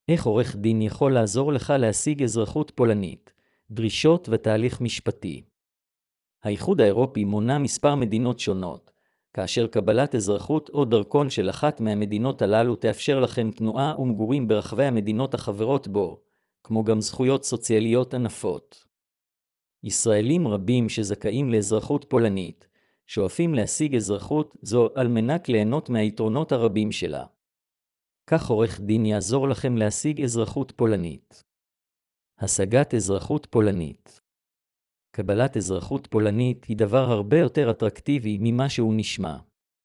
איך עורך דין יכול לעזור לך להשיג אזרחות פולנית? דרישות ותהליך משפטי. האיחוד האירופי מונה מספר מדינות שונות, כאשר קבלת אזרחות או דרכון של אחת מהמדינות הללו תאפשר לכם תנועה ומגורים ברחבי המדינות החברות בו, כמו גם זכויות סוציאליות ענפות. ישראלים רבים שזכאים לאזרחות פולנית, שואפים להשיג אזרחות זו על מנת ליהנות מהיתרונות הרבים שלה. כך עורך דין יעזור לכם להשיג אזרחות פולנית. השגת אזרחות פולנית. קבלת אזרחות פולנית היא דבר הרבה יותר אטרקטיבי ממה שהוא נשמע.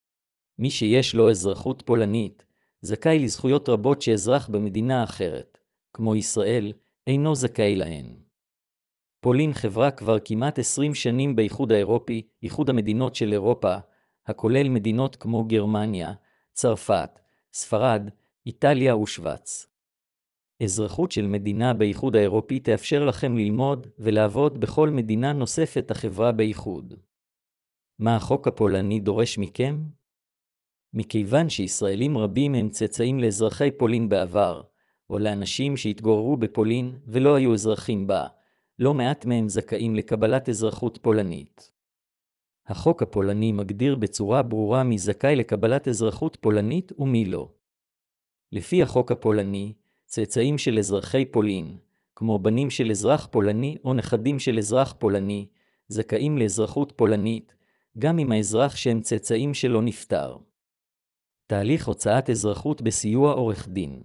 מי שיש לו אזרחות פולנית, זכאי לזכויות רבות שאזרח במדינה אחרת, כמו ישראל, אינו זכאי להן. פולין חברה כבר כמעט 20 שנים באיחוד האירופי, איחוד המדינות של אירופה, הכולל מדינות כמו גרמניה, צרפת, ספרד, איטליה ושוויץ. אזרחות של מדינה באיחוד האירופי תאפשר לכם ללמוד ולעבוד בכל מדינה נוספת החברה באיחוד. מה החוק הפולני דורש מכם? מכיוון שישראלים רבים הם צאצאים לאזרחי פולין בעבר, או לאנשים שהתגוררו בפולין ולא היו אזרחים בה, לא מעט מהם זכאים לקבלת אזרחות פולנית. החוק הפולני מגדיר בצורה ברורה מי זכאי לקבלת אזרחות פולנית ומי לא. לפי החוק הפולני, צאצאים של אזרחי פולין, כמו בנים של אזרח פולני או נכדים של אזרח פולני, זכאים לאזרחות פולנית, גם אם האזרח שהם צאצאים שלו נפטר. תהליך הוצאת אזרחות בסיוע עורך דין.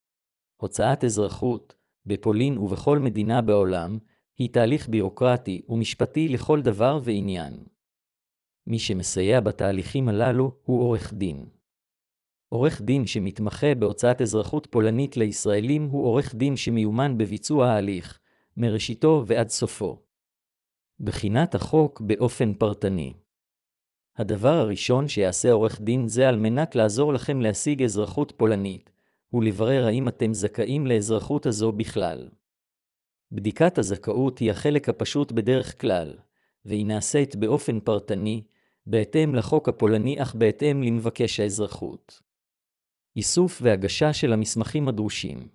הוצאת אזרחות, בפולין ובכל מדינה בעולם, היא תהליך בירוקרטי ומשפטי לכל דבר ועניין. מי שמסייע בתהליכים הללו הוא עורך דין. עורך דין שמתמחה בהוצאת אזרחות פולנית לישראלים הוא עורך דין שמיומן בביצוע ההליך, מראשיתו ועד סופו. בחינת החוק באופן פרטני. הדבר הראשון שיעשה עורך דין זה על מנת לעזור לכם להשיג אזרחות פולנית, ולברר האם אתם זכאים לאזרחות הזו בכלל. בדיקת הזכאות היא החלק הפשוט בדרך כלל, והיא נעשית באופן פרטני, בהתאם לחוק הפולני אך בהתאם למבקש האזרחות. איסוף והגשה של המסמכים הדרושים.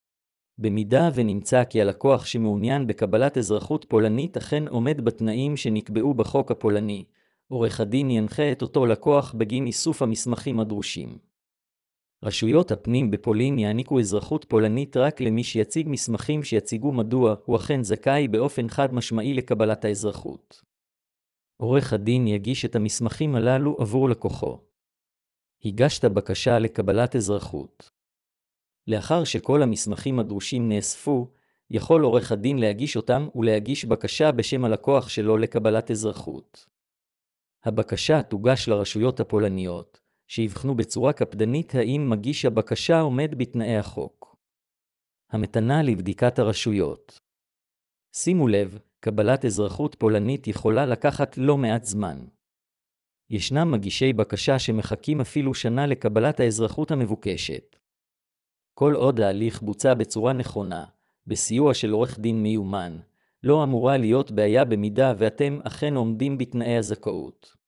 במידה ונמצא כי הלקוח שמעוניין בקבלת אזרחות פולנית אכן עומד בתנאים שנקבעו בחוק הפולני, עורך הדין ינחה את אותו לקוח בגין איסוף המסמכים הדרושים. רשויות הפנים בפולין יעניקו אזרחות פולנית רק למי שיציג מסמכים שיציגו מדוע הוא אכן זכאי באופן חד משמעי לקבלת האזרחות. עורך הדין יגיש את המסמכים הללו עבור לקוחו. הגשת בקשה לקבלת אזרחות. לאחר שכל המסמכים הדרושים נאספו, יכול עורך הדין להגיש אותם ולהגיש בקשה בשם הלקוח שלו לקבלת אזרחות. הבקשה תוגש לרשויות הפולניות, שיבחנו בצורה קפדנית האם מגיש הבקשה עומד בתנאי החוק. המתנה לבדיקת הרשויות. שימו לב, קבלת אזרחות פולנית יכולה לקחת לא מעט זמן. ישנם מגישי בקשה שמחכים אפילו שנה לקבלת האזרחות המבוקשת. כל עוד ההליך בוצע בצורה נכונה, בסיוע של עורך דין מיומן, לא אמורה להיות בעיה במידה ואתם אכן עומדים בתנאי הזכאות.